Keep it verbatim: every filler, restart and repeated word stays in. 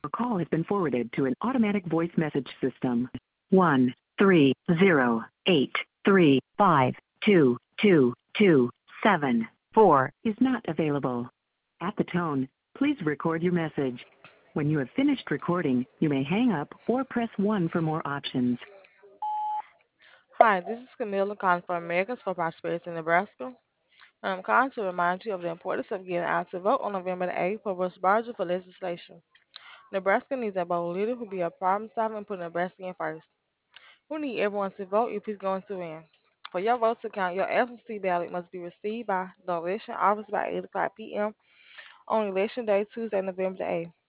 Your call has been forwarded to an automatic voice message system. One three zero eight three five two two two seven four is not available. At the tone, please record your message. When you have finished recording, you may hang up or press one for more options. Hi, this is Camilla calling from Americans for Prosperity in Nebraska. I'm calling to remind you of the importance of getting out to vote on November the eighth for Russ Barger for legislation. Nebraska needs a bold leader who be a problem solver and put Nebraska in first. We need everyone to vote if he's going to win. For your vote to count, your absentee ballot must be received by the election office by eight o'clock p m on election day, Tuesday, November the eighth.